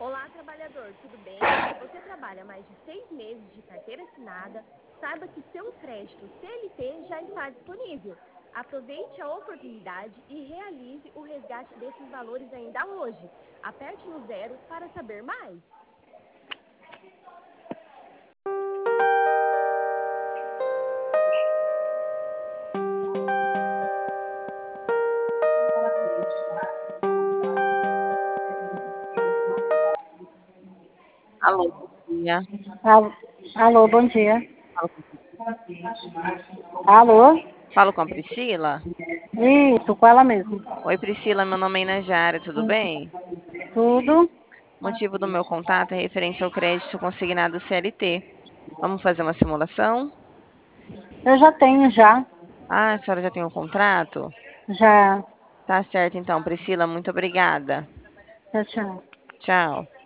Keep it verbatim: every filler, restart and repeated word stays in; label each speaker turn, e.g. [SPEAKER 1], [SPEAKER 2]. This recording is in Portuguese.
[SPEAKER 1] Olá, trabalhador, tudo bem? Se você trabalha mais de seis meses de carteira assinada, saiba que seu crédito C L T já está disponível. Aproveite a oportunidade e realize o resgate desses valores ainda hoje. Aperte no zero para saber mais.
[SPEAKER 2] Alô, bom dia.
[SPEAKER 3] Alô, alô, bom dia.
[SPEAKER 2] Falo com
[SPEAKER 3] Alô?
[SPEAKER 2] falo com a Priscila?
[SPEAKER 3] Isso, com ela mesmo.
[SPEAKER 2] Oi, Priscila, meu nome é Inajara, tudo bem?
[SPEAKER 3] Tudo?
[SPEAKER 2] O motivo do meu contato é referente ao crédito consignado C L T. Vamos fazer uma simulação?
[SPEAKER 3] Eu já tenho, já.
[SPEAKER 2] Ah, a senhora já tem um contrato?
[SPEAKER 3] Já.
[SPEAKER 2] Tá certo, então, Priscila, muito obrigada.
[SPEAKER 3] Tchau, tchau.
[SPEAKER 2] Tchau.